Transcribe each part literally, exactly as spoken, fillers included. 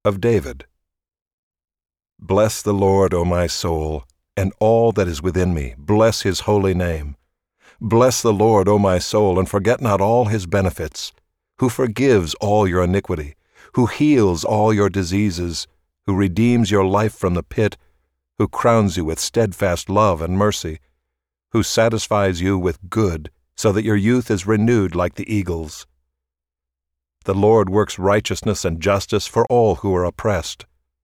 of David. Bless the Lord, O my soul, and all that is within me, bless his holy name. Bless the Lord, O my soul, and forget not all his benefits, who forgives all your iniquity, who heals all your diseases, who redeems your life from the pit, who crowns you with steadfast love and mercy, who satisfies you with good, so that your youth is renewed like the eagles. The Lord works righteousness and justice for all who are oppressed.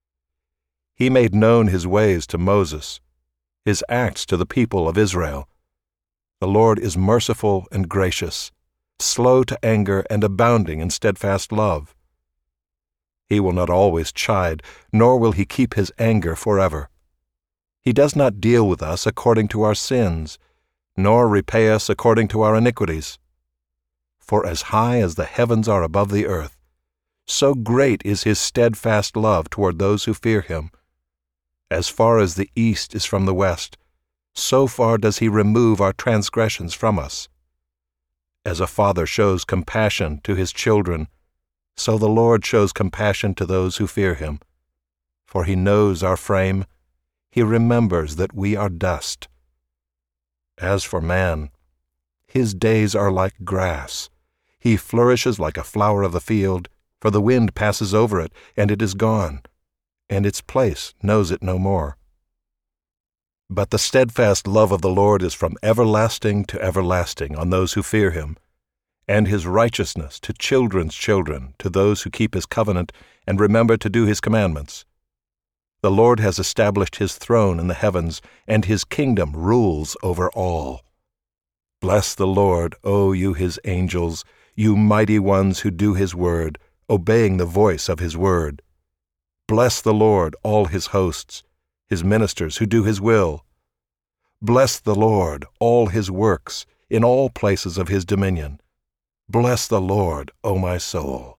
He made known his ways to Moses, his acts to the people of Israel. The Lord is merciful and gracious, slow to anger and abounding in steadfast love. He will not always chide, nor will he keep his anger forever. He does not deal with us according to our sins, nor repay us according to our iniquities. For as high as the heavens are above the earth, so great is his steadfast love toward those who fear him. As far as the east is from the west, so far does he remove our transgressions from us. As a father shows compassion to his children, so the Lord shows compassion to those who fear him. For he knows our frame, he remembers that we are dust. As for man, his days are like grass. He flourishes like a flower of the field, for the wind passes over it, and it is gone, and its place knows it no more. But the steadfast love of the Lord is from everlasting to everlasting on those who fear him, and his righteousness to children's children, to those who keep his covenant and remember to do his commandments. The Lord has established his throne in the heavens, and his kingdom rules over all. Bless the Lord, O you his angels, you mighty ones who do his word, obeying the voice of his word. Bless the Lord, all his hosts, his ministers who do his will. Bless the Lord, all his works, in all places of his dominion. Bless the Lord, O my soul.